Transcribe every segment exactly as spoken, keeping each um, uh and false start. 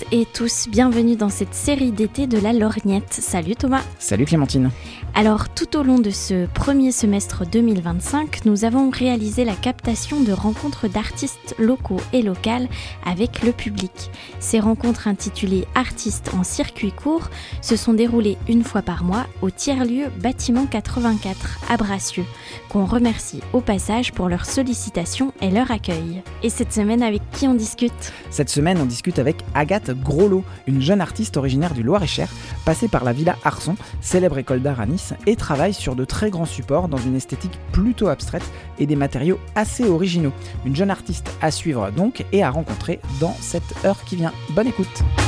et tous, bienvenue dans cette série d'été de la Lorgnette. Salut Thomas. Salut Clémentine. Alors, tout au long de ce premier semestre deux mille vingt-cinq, nous avons réalisé la captation de rencontres d'artistes locaux et locales avec le public. Ces rencontres intitulées « Artistes en circuit court » se sont déroulées une fois par mois au tiers-lieu Bâtiment quatre-vingt-quatre à Bracieux, qu'on remercie au passage pour leur sollicitation et leur accueil. Et cette semaine, avec qui on discute ? Cette semaine, on discute avec Agathe Groslo, une jeune artiste originaire du Loir-et-Cher, passée par la Villa Arson, célèbre école d'art à Nice, et travaille sur de très grands supports dans une esthétique plutôt abstraite et des matériaux assez originaux. Une jeune artiste à suivre donc et à rencontrer dans cette heure qui vient. Bonne écoute.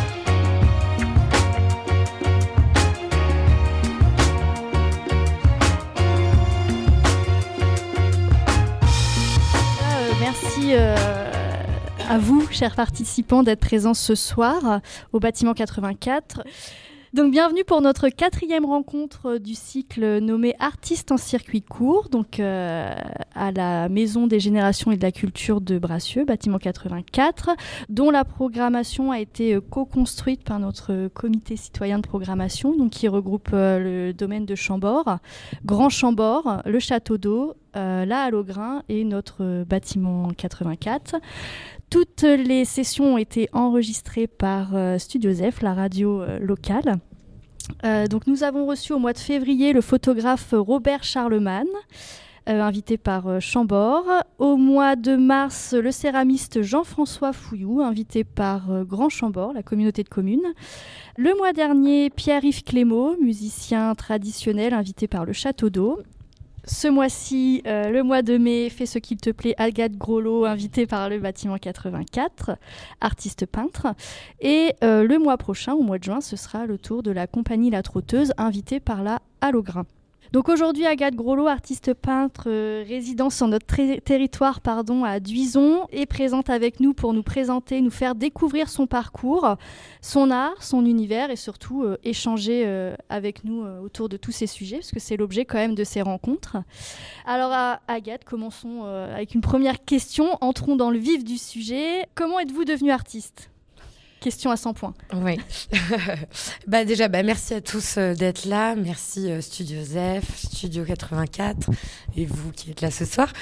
Euh, merci euh, à vous, chers participants, d'être présents ce soir au Bâtiment quatre-vingt-quatre. Donc bienvenue pour notre quatrième rencontre du cycle nommé Artistes en circuit court, donc euh, à la Maison des Générations et de la Culture de Bracieux, Bâtiment quatre-vingt-quatre, dont la programmation a été co-construite par notre comité citoyen de programmation, donc qui regroupe euh, le domaine de Chambord, Grand Chambord, le Château d'Eau, euh, la Halle aux Grains et notre Bâtiment quatre-vingt-quatre. Toutes les sessions ont été enregistrées par euh, Studio Zef, la radio euh, locale. Euh, donc nous avons reçu au mois de février le photographe Robert Charlemagne, euh, invité par euh, Chambord. Au mois de mars, le céramiste Jean-François Fouillou, invité par euh, Grand Chambord, la communauté de communes. Le mois dernier, Pierre-Yves Clémaud, musicien traditionnel, invité par le Château d'Eau. Ce mois-ci, euh, le mois de mai, Fais ce qu'il te plaît, Agathe Groslo, invitée par le Bâtiment quatre-vingt-quatre, artiste peintre. Et euh, le mois prochain, au mois de juin, ce sera le tour de la compagnie La Trotteuse, invitée par la Halle aux Grains. Donc aujourd'hui, Agathe Groslo, artiste peintre euh, résidant sur notre ter- territoire pardon, à Duizon, est présente avec nous pour nous présenter, nous faire découvrir son parcours, son art, son univers et surtout euh, échanger euh, avec nous euh, autour de tous ces sujets, parce que c'est l'objet quand même de ces rencontres. Alors à Agathe, commençons euh, avec une première question, entrons dans le vif du sujet. Comment êtes-vous devenue artiste ? Question à cent points. Oui. bah déjà, bah merci à tous euh, d'être là. Merci euh, Studio Zef, Studio quatre-vingt-quatre et vous qui êtes là ce soir.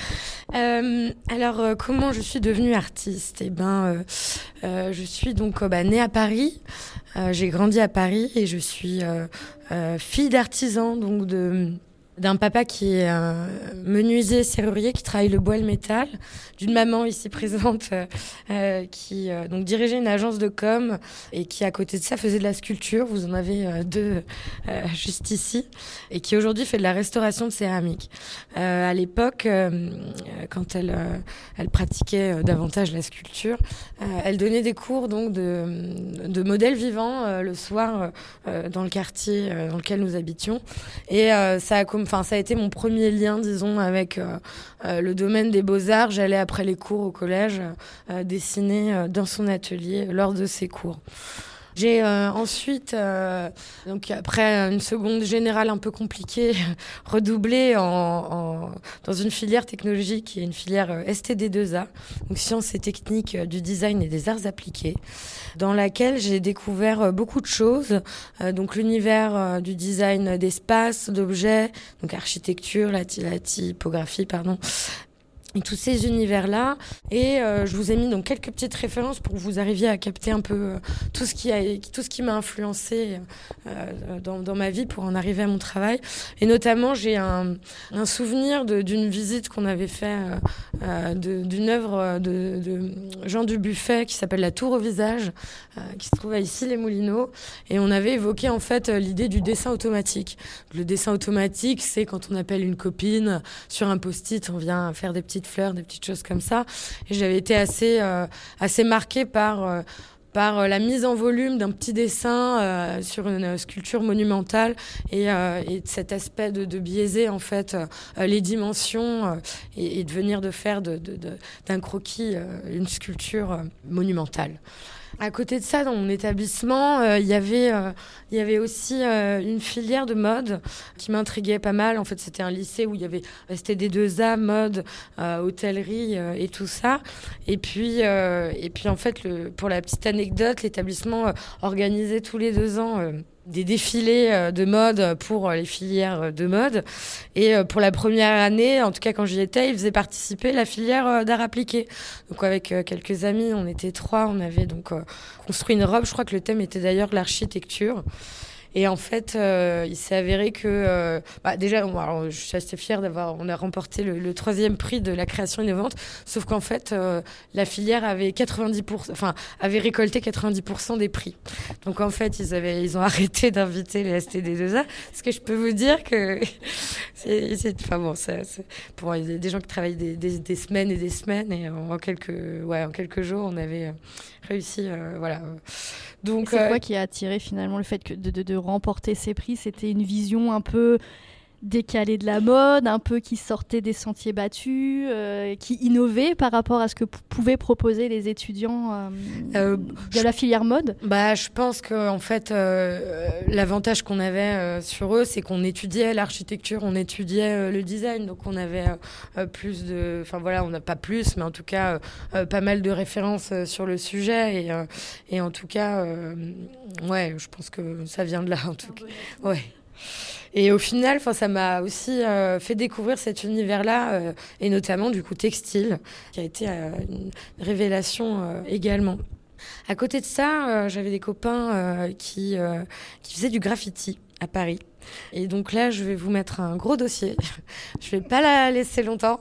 Euh, alors, euh, comment je suis devenue artiste ? Eh ben, euh, euh, je suis donc euh, bah, née à Paris. Euh, j'ai grandi à Paris et je suis euh, euh, fille d'artisan, donc de... d'un papa qui est un menuisier serrurier qui travaille le bois et le métal, d'une maman ici présente euh, euh, qui euh, donc dirigeait une agence de com et qui à côté de ça faisait de la sculpture. Vous en avez euh, deux euh, juste ici et qui aujourd'hui fait de la restauration de céramique. Euh, à l'époque, euh, quand elle euh, elle pratiquait euh, davantage la sculpture, euh, elle donnait des cours donc de de modèles vivants euh, le soir euh, dans le quartier euh, dans lequel nous habitions et euh, ça a comme Enfin, ça a été mon premier lien, disons, avec euh, euh, le domaine des beaux-arts. J'allais après les cours au collège euh, dessiner euh, dans son atelier lors de ses cours. J'ai euh, ensuite, euh, donc après une seconde générale un peu compliquée, redoublé en, en, dans une filière technologique qui est une filière euh, S T D deux A, donc sciences et techniques euh, du design et des arts appliqués, dans laquelle j'ai découvert euh, beaucoup de choses, euh, donc l'univers euh, du design d'espace, d'objets, donc architecture, la, la typographie, pardon, et tous ces univers-là. Et euh, je vous ai mis donc quelques petites références pour que vous arriviez à capter un peu euh, tout ce qui a, tout ce qui m'a influencé euh, dans, dans ma vie pour en arriver à mon travail. Et notamment, j'ai un, un souvenir de, d'une visite qu'on avait fait euh, de, d'une œuvre de, de Jean Dubuffet qui s'appelle La Tour au visage, euh, qui se trouve à Issy-les-Moulineaux. Et on avait évoqué en fait l'idée du dessin automatique. Le dessin automatique, c'est quand on appelle une copine sur un post-it, on vient faire des petites fleurs, des petites choses comme ça. Et j'avais été assez, euh, assez marquée par, euh, par la mise en volume d'un petit dessin euh, sur une sculpture monumentale et, euh, et cet aspect de, de biaiser en fait euh, les dimensions euh, et, et de venir de faire de, de, de, d'un croquis euh, une sculpture euh, monumentale. À côté de ça, dans mon établissement, il euh, y avait, euh, il y avait aussi euh, une filière de mode qui m'intriguait pas mal. En fait, c'était un lycée où il y avait S T D deux A, mode, euh, hôtellerie euh, et tout ça. Et puis, euh, et puis en fait, le, pour la petite anecdote, l'établissement euh, organisait tous les deux ans euh, des défilés de mode pour les filières de mode. Et pour la première année, en tout cas quand j'y étais, ils faisaient participer la filière d'art appliqué. Donc avec quelques amis, on était trois, on avait donc construit une robe. Je crois que le thème était d'ailleurs l'architecture. Et en fait, euh, il s'est avéré que... Euh, bah déjà, bon, alors, je suis assez fière d'avoir... On a remporté le, le troisième prix de la création innovante. Sauf qu'en fait, euh, la filière avait quatre-vingt-dix pour cent... Enfin, avait récolté quatre-vingt-dix pour cent des prix. Donc en fait, ils, avaient, ils ont arrêté d'inviter les S T D deux A. Parce que je peux vous dire que... c'est, c'est, enfin bon, ça, c'est, pour, il y a des gens qui travaillent des, des, des semaines et des semaines. Et en quelques, ouais, en quelques jours, on avait réussi... Euh, voilà. Donc, c'est euh, quoi qui a attiré finalement le fait que de, de, de remporter ces prix? C'était une vision un peu décalée de la mode, un peu qui sortait des sentiers battus, euh, qui innovait par rapport à ce que p- pouvaient proposer les étudiants euh, euh, de la filière mode? Bah, je pense que en fait, euh, l'avantage qu'on avait euh, sur eux, c'est qu'on étudiait l'architecture, on étudiait euh, le design, donc on avait euh, plus de, enfin voilà, on n'a pas plus, mais en tout cas euh, pas mal de références euh, sur le sujet et, euh, et en tout cas, euh, ouais, je pense que ça vient de là en tout cas, ouais. Et au final, ça m'a aussi euh, fait découvrir cet univers-là, euh, et notamment du coup textile, qui a été euh, une révélation euh, également. À côté de ça, euh, j'avais des copains euh, qui, euh, qui faisaient du graffiti à Paris. Et donc là, je vais vous mettre un gros dossier. Je vais pas la laisser longtemps.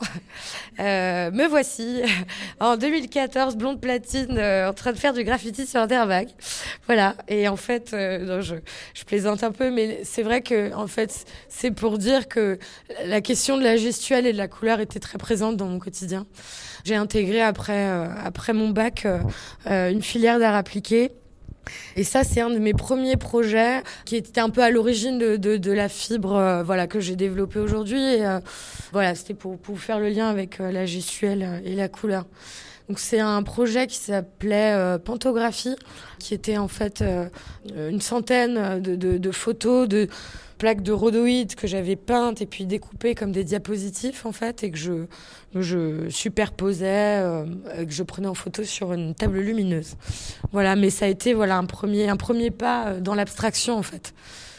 Euh, me voici en deux mille quatorze, blonde platine, euh, en train de faire du graffiti sur Intervague. Voilà. Et en fait, euh, non, je, je plaisante un peu, mais c'est vrai que en fait, c'est pour dire que la question de la gestuelle et de la couleur était très présente dans mon quotidien. J'ai intégré après euh, après mon bac euh, euh, une filière d'art appliqué. Et ça, c'est un de mes premiers projets qui était un peu à l'origine de, de, de la fibre euh, voilà, que j'ai développée aujourd'hui. Et, euh, voilà, c'était pour, pour faire le lien avec euh, la gestuelle et la couleur. Donc c'est un projet qui s'appelait euh, Pantographie, qui était en fait euh, une centaine de, de, de photos de plaques de rhodoïdes que j'avais peintes et puis découpées comme des diapositives en fait et que je, je superposais, euh, que je prenais en photo sur une table lumineuse. Voilà, mais ça a été voilà un premier, un premier pas dans l'abstraction en fait.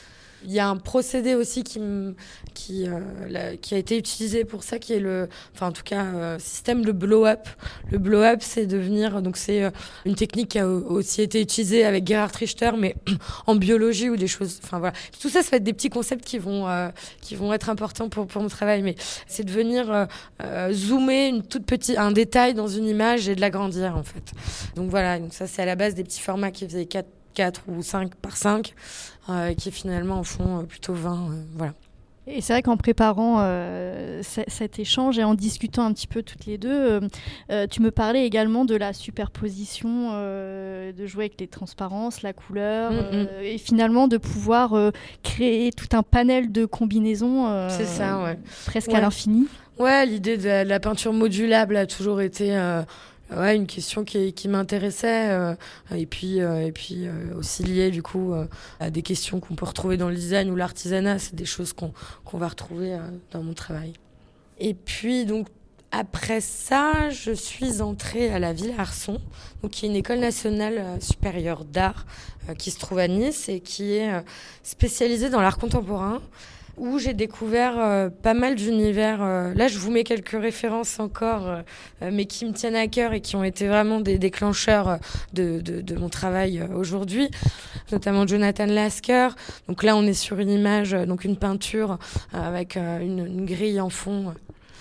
Il y a un procédé aussi qui, qui, euh, la, qui a été utilisé pour ça, qui est le, enfin en tout cas, euh, système de blow-up. Le blow-up, c'est devenir, donc c'est euh, une technique qui a aussi été utilisée avec Gerhard Richter, mais en biologie ou des choses, enfin voilà. Tout ça, ça va être des petits concepts qui vont, euh, qui vont être importants pour, pour mon travail, mais c'est de venir euh, euh, zoomer une toute petite, un détail dans une image et de l'agrandir en fait. Donc voilà, donc ça c'est à la base des petits formats qui faisaient quatre ou cinq par cinq, euh, qui finalement en font euh, plutôt vingt. Euh, voilà. Et c'est vrai qu'en préparant euh, c- cet échange et en discutant un petit peu toutes les deux, euh, euh, tu me parlais également de la superposition, euh, de jouer avec les transparences, la couleur, mm-hmm. euh, et finalement de pouvoir euh, créer tout un panel de combinaisons euh, c'est ça, ouais. presque ouais. à l'infini. Ouais, l'idée de la, de la peinture modulable a toujours été... Euh, Ouais, une question qui, qui m'intéressait euh, et puis euh, et puis euh, aussi liée du coup euh, à des questions qu'on peut retrouver dans le design ou l'artisanat, c'est des choses qu'on qu'on va retrouver euh, dans mon travail. Et puis donc après ça, je suis entrée à la Villa Arson, donc qui est une école nationale euh, supérieure d'art euh, qui se trouve à Nice et qui est euh, spécialisée dans l'art contemporain, où j'ai découvert euh, pas mal d'univers. Euh, là, je vous mets quelques références encore, euh, mais qui me tiennent à cœur et qui ont été vraiment des déclencheurs de, de, de mon travail euh, aujourd'hui, notamment Jonathan Lasker. Donc là, on est sur une image, euh, donc une peinture euh, avec euh, une, une grille en fond,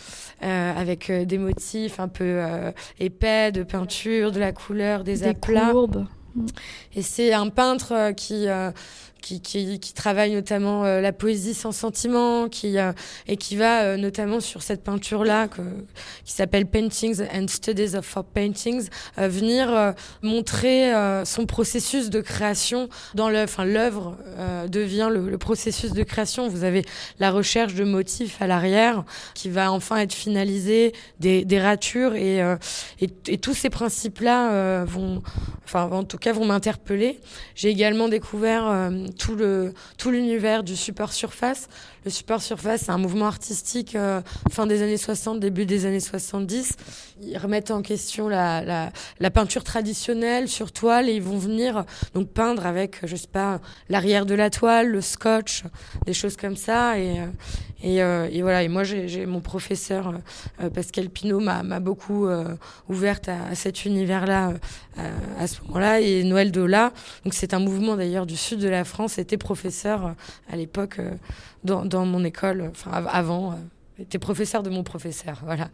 euh, avec euh, des motifs un peu euh, épais, de peinture, de la couleur, des, des aplats. Courbes. Et c'est un peintre qui, euh, qui, qui, qui travaille notamment euh, la poésie sans sentiment, qui, euh, et qui va euh, notamment sur cette peinture-là que, qui s'appelle Paintings and Studies of For Paintings, euh, venir euh, montrer euh, son processus de création dans l'œuvre. Enfin, l'œuvre euh, devient le, le processus de création. Vous avez la recherche de motifs à l'arrière qui va enfin être finalisée, des, des ratures et, euh, et, et tous ces principes-là euh, vont, enfin en tout cas vont m'interpeller. J'ai également découvert euh, tout le tout l'univers du support surface. Le support surface, c'est un mouvement artistique euh, fin des années soixante, début des années soixante-dix. Ils remettent en question la, la, la peinture traditionnelle sur toile et ils vont venir donc peindre avec, je sais pas, l'arrière de la toile, le scotch, des choses comme ça. Et, et, euh, et voilà. Et moi, j'ai, j'ai mon professeur euh, Pascal Pinault m'a, m'a beaucoup euh, ouverte à, à cet univers-là euh, à ce moment-là. Et Noël Dola, donc c'est un mouvement d'ailleurs du sud de la France, était professeur euh, à l'époque euh, dans, dans mon école, enfin avant, euh, était professeur de mon professeur, voilà.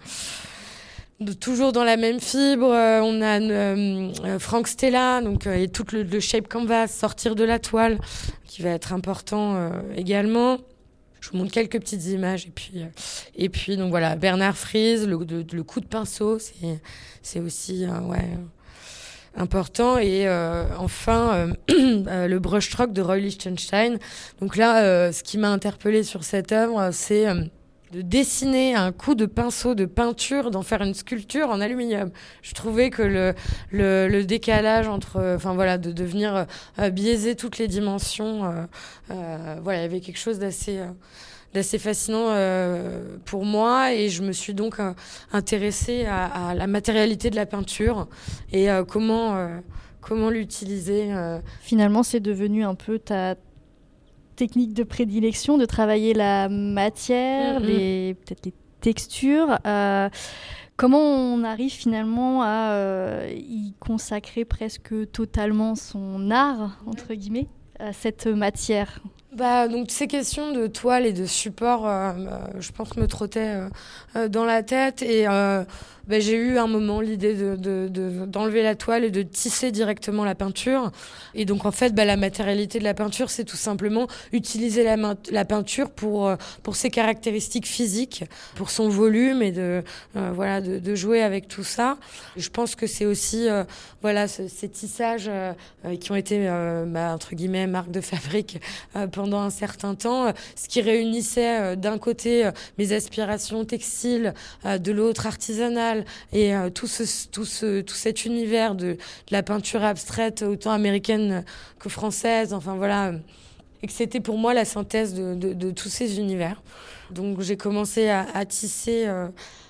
De, toujours dans la même fibre, euh, on a euh, euh, Frank Stella, donc euh, et tout le, le shape canvas, sortir de la toile, qui va être important euh, également. Je vous montre quelques petites images et puis euh, et puis donc voilà, Bernard Fries, le, le, le coup de pinceau, c'est c'est aussi euh, ouais. important. Et euh, enfin euh, euh, le brushstroke de Roy Lichtenstein. Donc là euh, ce qui m'a interpellée sur cette œuvre, c'est euh, de dessiner un coup de pinceau de peinture, d'en faire une sculpture en aluminium. Je trouvais que le le, le décalage entre enfin euh, voilà, de, de venir euh, biaiser toutes les dimensions, euh, euh, voilà, il y avait quelque chose d'assez euh, d'assez fascinant euh, pour moi, et je me suis donc euh, intéressée à, à la matérialité de la peinture et euh, comment euh, comment l'utiliser. Euh. Finalement, c'est devenu un peu ta technique de prédilection, de travailler la matière, mm-hmm. les, peut-être les textures. Euh, comment on arrive finalement à euh, y consacrer presque totalement son art, entre guillemets, à cette matière ? Bah, donc ces questions de toile et de support, euh, euh, je pense, me trottaient euh, euh, dans la tête, et euh, bah, j'ai eu un moment l'idée de, de, de, d'enlever la toile et de tisser directement la peinture. Et donc en fait, bah, la matérialité de la peinture, c'est tout simplement utiliser la, main, la peinture pour, euh, pour ses caractéristiques physiques, pour son volume, et de, euh, voilà, de, de jouer avec tout ça. Et je pense que c'est aussi euh, voilà, ce, ces tissages euh, qui ont été, euh, bah, entre guillemets, marque de fabrique euh, pendant un certain temps, euh, ce qui réunissait euh, d'un côté euh, mes aspirations textiles, euh, de l'autre artisanales, et euh, tout, ce, tout, ce, tout cet univers de, de la peinture abstraite, autant américaine que française, enfin voilà, et que c'était pour moi la synthèse de, de, de tous ces univers. Donc j'ai commencé à, à tisser... Euh,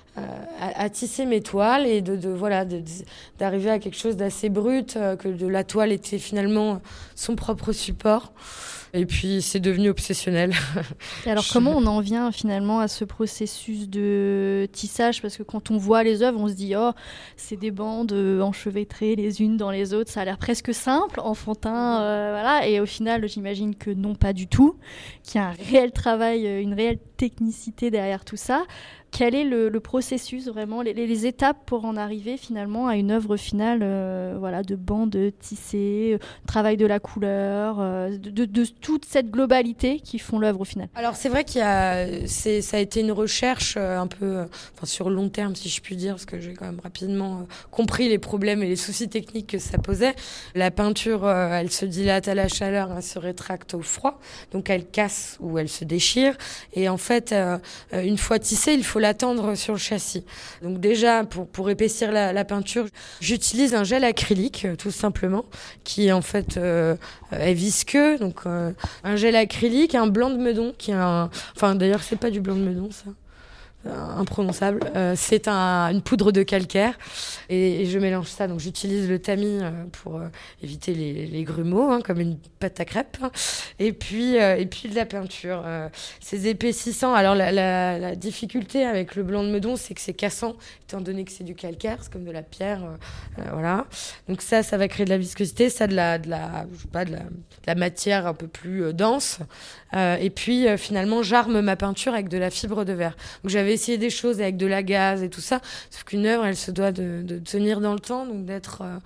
À, à tisser mes toiles et de, de voilà de, de, d'arriver à quelque chose d'assez brut, euh, que de la toile était finalement son propre support, et puis c'est devenu obsessionnel. Et alors Je... comment on en vient finalement à ce processus de tissage, parce que quand on voit les œuvres on se dit oh c'est des bandes enchevêtrées les unes dans les autres, ça a l'air presque simple, enfantin, euh, voilà, et au final j'imagine que non, pas du tout, qu'il y a un réel travail, une réelle technicité derrière tout ça. Quel est le, le processus, vraiment, les, les étapes pour en arriver finalement à une œuvre finale, euh, voilà, de bandes tissées, euh, travail de la couleur, euh, de, de, de toute cette globalité qui font l'œuvre au final? Alors c'est vrai qu'il y a, c'est, ça a été une recherche euh, un peu, euh, enfin sur long terme si je puis dire, parce que j'ai quand même rapidement euh, compris les problèmes et les soucis techniques que ça posait. La peinture, euh, elle se dilate à la chaleur, elle se rétracte au froid, donc elle casse ou elle se déchire. Et en fait, euh, une fois tissée, il faut l'attendre sur le châssis. Donc déjà, pour, pour épaissir la, la peinture, j'utilise un gel acrylique, tout simplement, qui en fait euh, est visqueux. Donc euh, un gel acrylique, un blanc de meudon, qui est un... Enfin d'ailleurs, c'est pas du blanc de meudon, ça. Imprononçable. Euh, c'est un, une poudre de calcaire, et, et je mélange ça. Donc j'utilise le tamis euh, pour euh, éviter les, les grumeaux, hein, comme une pâte à crêpes, et puis euh, et puis de la peinture. Euh, ces épaississants. Alors la, la, la difficulté avec le blanc de meudon, c'est que c'est cassant, étant donné que c'est du calcaire, c'est comme de la pierre, euh, euh, voilà. Donc ça, ça va créer de la viscosité, ça de la de la je sais pas de la, de la matière un peu plus euh, dense. Euh, et puis euh, finalement, j'arme ma peinture avec de la fibre de verre. Donc j'avais essayé des choses avec de la gaze et tout ça, sauf qu'une œuvre, elle se doit de, de tenir dans le temps, donc d'être, euh,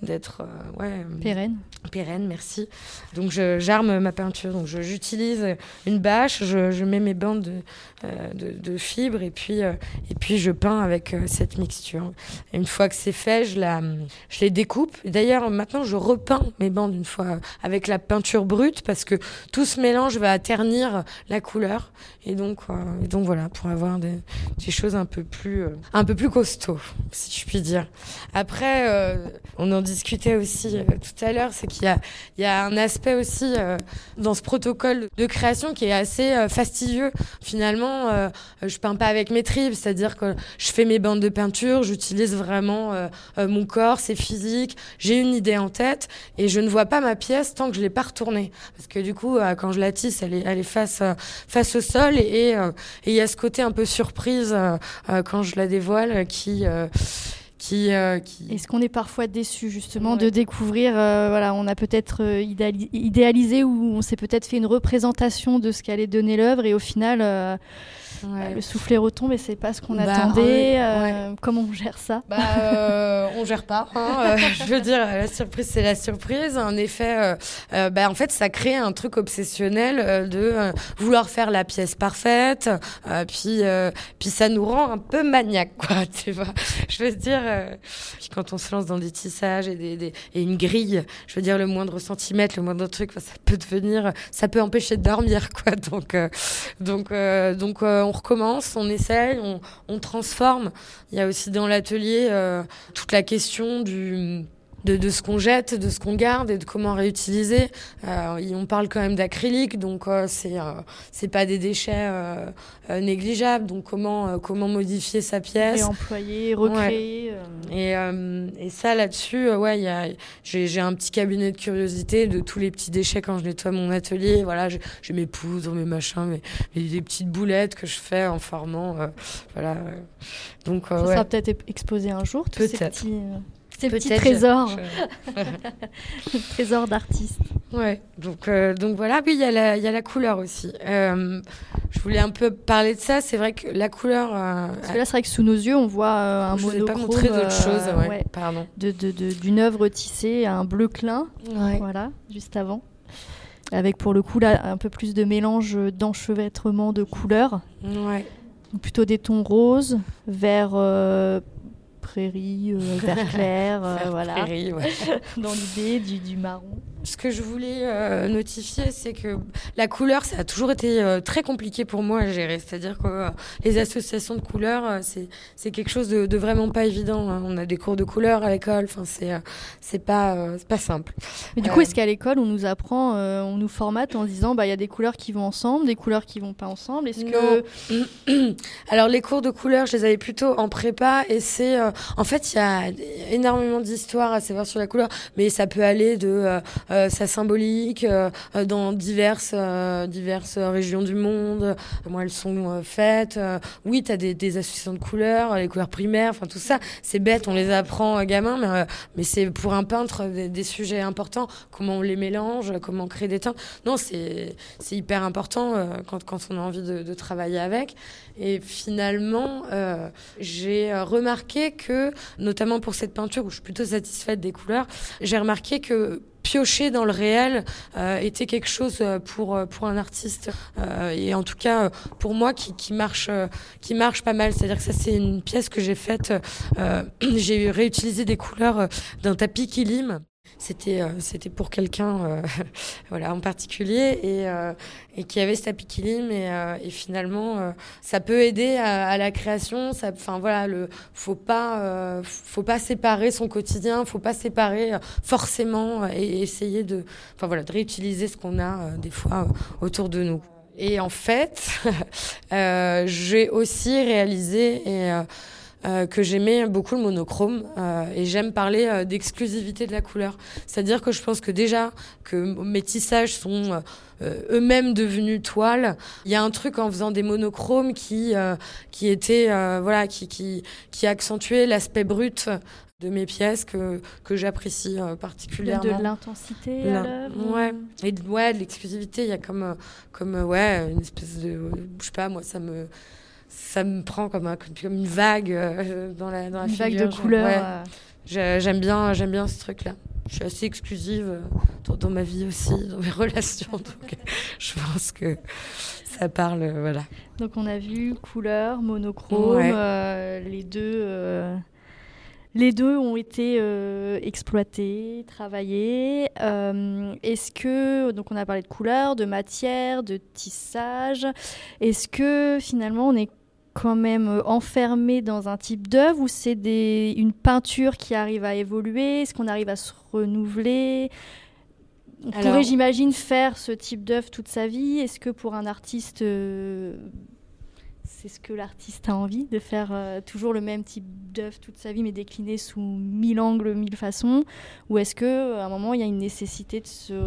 d'être euh, ouais, pérenne. Pérenne, merci. Donc je, j'arme ma peinture. Donc je, j'utilise une bâche, je, je mets mes bandes de, euh, de, de fibres et puis, euh, et puis je peins avec euh, cette mixture. Et une fois que c'est fait, je, la, je les découpe. Et d'ailleurs, maintenant, je repeins mes bandes une fois avec la peinture brute parce que tout ce mélange va ternir la couleur. Et donc, euh, et donc voilà, pour avoir des, des choses un peu plus, euh, un peu plus costauds, si je puis dire. Après, euh, on en discutait aussi euh, tout à l'heure, c'est qu'il y a, il y a un aspect aussi euh, dans ce protocole de création qui est assez euh, fastidieux. Finalement, euh, je peins pas avec mes tripes, c'est-à-dire que je fais mes bandes de peinture, j'utilise vraiment euh, euh, mon corps, c'est physique, j'ai une idée en tête et je ne vois pas ma pièce tant que je l'ai pas retournée. Parce que du coup, euh, quand je la tisse, elle est, elle est face, euh, face au sol et il euh, y a ce côté un peu surprise euh, euh, quand je la dévoile qui... Euh, Qui, euh, qui... Est-ce qu'on est parfois déçu justement ouais. de découvrir, euh, voilà, on a peut-être euh, idéali- idéalisé ou on s'est peut-être fait une représentation de ce qu'allait donner l'œuvre et au final euh, ouais. euh, le soufflet retombe et c'est pas ce qu'on bah, attendait. Ouais, euh, ouais. Comment on gère ça? Bah, euh, on gère pas. Hein, euh, je veux dire, la surprise c'est la surprise. En effet, euh, euh, bah, en fait, ça crée un truc obsessionnel euh, de euh, vouloir faire la pièce parfaite. Euh, puis, euh, puis ça nous rend un peu maniaque, quoi. Tu vois, je veux dire. Euh, Puis quand on se lance dans des tissages et, des, des, et une grille, je veux dire le moindre centimètre, le moindre truc, ça peut devenir, ça peut empêcher de dormir, quoi. Donc, euh, donc, euh, donc euh, on recommence, on essaye, on, on transforme. Il y a aussi dans l'atelier euh, toute la question du De, de ce qu'on jette, de ce qu'on garde et de comment réutiliser. Euh, on parle quand même d'acrylique, donc euh, c'est euh, c'est pas des déchets euh, euh, négligeables. Donc comment euh, comment modifier sa pièce, réemployer, recréer. Ouais. Euh... Et euh, et ça là-dessus, euh, ouais, il y a j'ai j'ai un petit cabinet de curiosité de tous les petits déchets quand je nettoie mon atelier. Voilà, j'ai, j'ai mes poudres, mes machins, mes, mes des petites boulettes que je fais en formant. Euh, voilà. Donc euh, ça ouais. sera peut-être exposé un jour. Tous Peut-être. Ces petits, euh... Ces Peut-être petits trésors, je... trésors d'artistes. Ouais, donc euh, donc voilà, oui, il y a la il y a la couleur aussi. Euh, je voulais un peu parler de ça. C'est vrai que la couleur. Euh, Parce que là, c'est vrai que sous nos yeux, on voit euh, un je monochrome. Je pas montré d'autres euh, choses, ouais. ouais, Pardon. De, de, de d'une œuvre tissée, un bleu clin. Ouais. Voilà, juste avant. Avec pour le coup là un peu plus de mélange d'enchevêtrement de couleurs. Ouais. Donc, plutôt des tons roses, vert. Euh, prairie, euh, vert clair, euh, voilà. Prairie, ouais. Dans l'idée du, du marron. Ce que je voulais euh, notifier, c'est que la couleur, ça a toujours été euh, très compliqué pour moi à gérer. C'est-à-dire que euh, les associations de couleurs, euh, c'est, c'est quelque chose de, de vraiment pas évident. Hein. On a des cours de couleurs à l'école, enfin, c'est, euh, c'est, pas, euh, c'est pas simple. Mais du coup, euh... est-ce qu'à l'école, on nous apprend, euh, on nous formate en disant, bah, y a des couleurs qui vont ensemble, des couleurs qui vont pas ensemble? Est-ce que... Alors, les cours de couleurs, je les avais plutôt en prépa et c'est... Euh, en fait, il y a énormément d'histoires à savoir sur la couleur, mais ça peut aller de... Euh, Euh, sa symbolique euh, dans diverses euh, diverses régions du monde, comment elles sont euh, faites. Euh, oui, t'as des, des associations de couleurs, les couleurs primaires, enfin tout ça, c'est bête, on les apprend euh, gamins, mais euh, mais c'est pour un peintre des, des sujets importants. Comment on les mélange, comment créer des teintes. Non, c'est c'est hyper important euh, quand quand on a envie de, de travailler avec. Et finalement, euh, j'ai remarqué que, notamment pour cette peinture où je suis plutôt satisfaite des couleurs, j'ai remarqué que piocher dans le réel euh, était quelque chose pour pour un artiste euh, et en tout cas pour moi qui qui marche euh, qui marche pas mal. C'est-à-dire que ça c'est une pièce que j'ai faite. Euh, j'ai réutilisé des couleurs d'un tapis Kilim. C'était euh, c'était pour quelqu'un euh, voilà en particulier et euh, et qui avait ce tapis Kilim et euh, et finalement euh, ça peut aider à, à la création. Ça enfin voilà le faut pas euh, faut pas séparer son quotidien, faut pas séparer euh, forcément et essayer de enfin voilà de réutiliser ce qu'on a euh, des fois euh, autour de nous. Et en fait euh, j'ai aussi réalisé et euh, Euh, que j'aimais beaucoup le monochrome euh, et j'aime parler euh, d'exclusivité de la couleur. C'est-à-dire que je pense que déjà que mes tissages sont euh, eux-mêmes devenus toiles. Il y a un truc en faisant des monochromes qui euh, qui était euh, voilà qui qui qui accentuait l'aspect brut de mes pièces que que j'apprécie euh, particulièrement. De l'intensité à l'œuvre. Ouais. Et ouais, de l'exclusivité, il y a comme comme ouais, une espèce de je sais pas moi ça me ça me prend comme, un, comme une vague euh, dans la, dans la une figure. Une vague de couleurs. Ouais. Euh... J'ai, j'aime bien, j'aime bien ce truc-là. Je suis assez exclusive euh, dans, dans ma vie aussi, dans mes relations. Donc, euh, je pense que ça parle, euh, voilà. Donc, on a vu couleur, monochrome, ouais. euh, les deux. Euh... Les deux ont été euh, exploités, travaillés. Euh, est-ce que, donc on a parlé de couleur, de matière, de tissage. Est-ce que finalement on est quand même enfermé dans un type d'œuvre ou c'est des, une peinture qui arrive à évoluer? Est-ce qu'on arrive à se renouveler? On Alors, pourrait, j'imagine, faire ce type d'œuvre toute sa vie. Est-ce que pour un artiste... Euh, c'est ce que l'artiste a envie, de faire euh, toujours le même type d'œuvre toute sa vie, mais décliné sous mille angles, mille façons? Ou est-ce qu'à un moment, il y a une nécessité de, se...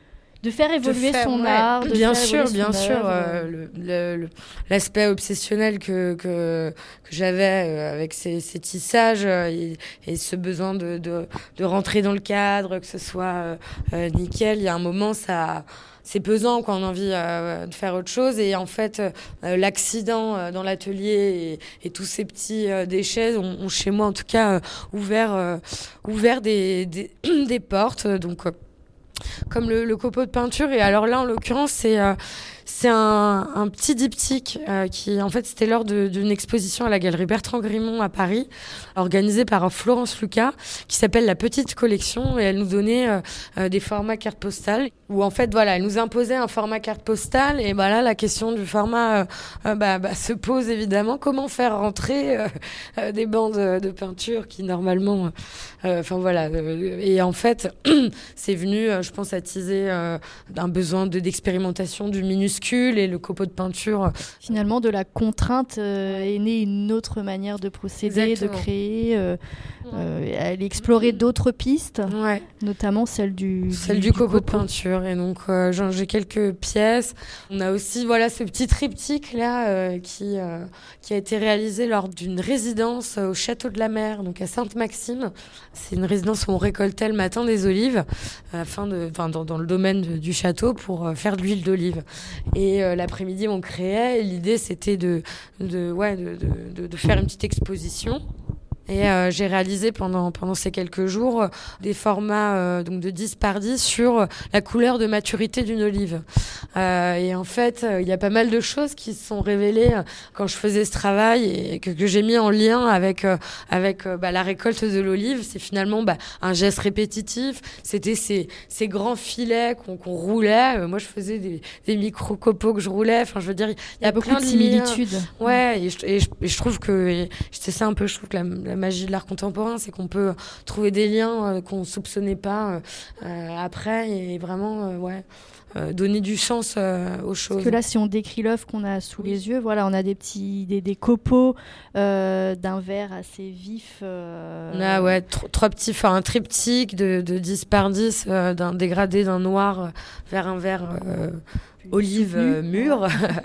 de faire évoluer de faire, son ouais. art de Bien faire sûr, bien son sûr. œuvre. Euh, le, le, le, l'aspect obsessionnel que, que, que j'avais euh, avec ces, ces tissages euh, et, et ce besoin de, de, de rentrer dans le cadre, que ce soit euh, euh, nickel, il y a un moment, ça... c'est pesant quand on a envie euh, de faire autre chose. Et en fait, euh, l'accident euh, dans l'atelier et, et tous ces petits euh, déchets ont, ont, chez moi, en tout cas, euh, ouvert, euh, ouvert des, des, des portes. Donc, euh, comme le, le copeau de peinture. Et alors là, en l'occurrence, c'est... Euh, C'est un, un petit diptyque euh, qui, en fait, c'était lors de, d'une exposition à la Galerie Bertrand Grimond à Paris, organisée par Florence Lucas, qui s'appelle La Petite Collection, et elle nous donnait euh, euh, des formats carte postale, où en fait, voilà, elle nous imposait un format carte postale, et bah là, la question du format euh, euh, bah, bah, se pose évidemment. Comment faire rentrer euh, euh, des bandes de peinture qui normalement, enfin euh, voilà, euh, et en fait, c'est venu, euh, je pense, attiser euh, un besoin de d'expérimentation du minuscule. Et le copeau de peinture. Finalement, de la contrainte euh, est née une autre manière de procéder, Exactement. de créer. Euh, ouais. euh, elle explorait d'autres pistes, ouais. notamment celle du celle du, du, du copeau, copeau de peinture. Et donc, euh, j'ai quelques pièces. On a aussi, voilà, ce petit triptyque là euh, qui euh, qui a été réalisé lors d'une résidence au Château de la Mer, donc à Sainte-Maxime. C'est une résidence où on récoltait le matin des olives, afin de, enfin, dans, dans le domaine de, du château pour euh, faire de l'huile d'olive. Et euh, l'après-midi, on créait. Et l'idée, c'était de, de, ouais, de, de, de faire une petite exposition. Et euh, j'ai réalisé pendant, pendant ces quelques jours des formats euh, donc de dix par dix sur la couleur de maturité d'une olive. Euh, et en fait, il y a pas mal de choses qui se sont révélées quand je faisais ce travail et que, que j'ai mis en lien avec, euh, avec euh, bah, la récolte de l'olive. C'est finalement bah, un geste répétitif. C'était ces, ces grands filets qu'on, qu'on roulait. Euh, moi, je faisais des, des micro-copeaux que je roulais. Enfin, je veux dire, il y, y, y a beaucoup de similitudes. Ouais, et je, et, je, et je trouve que c'est ça un peu, je trouve que la, la magie de l'art contemporain, c'est qu'on peut trouver des liens euh, qu'on soupçonnait pas euh, après et vraiment euh, ouais euh, donner du sens euh, aux choses. Parce que là, si on décrit l'œuvre qu'on a sous oui. les yeux, voilà, on a des petits des, des copeaux euh, d'un vert assez vif. Euh... On a ouais tr- trois petits, enfin un triptyque de, de dix par dix euh, d'un dégradé d'un noir vers un vert euh, olive euh, mûre,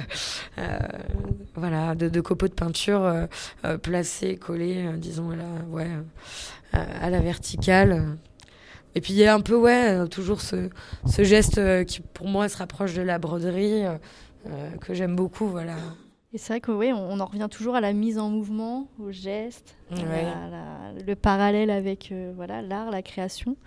euh, voilà, de, de copeaux de peinture euh, euh, placés, collés, euh, disons là, ouais, euh, à la verticale. Et puis il y a un peu, ouais, toujours ce, ce geste euh, qui pour moi se rapproche de la broderie, euh, euh, que j'aime beaucoup, voilà. Et c'est vrai que oui, on, on en revient toujours à la mise en mouvement, au geste, ouais. à la, le parallèle avec euh, voilà l'art, la création.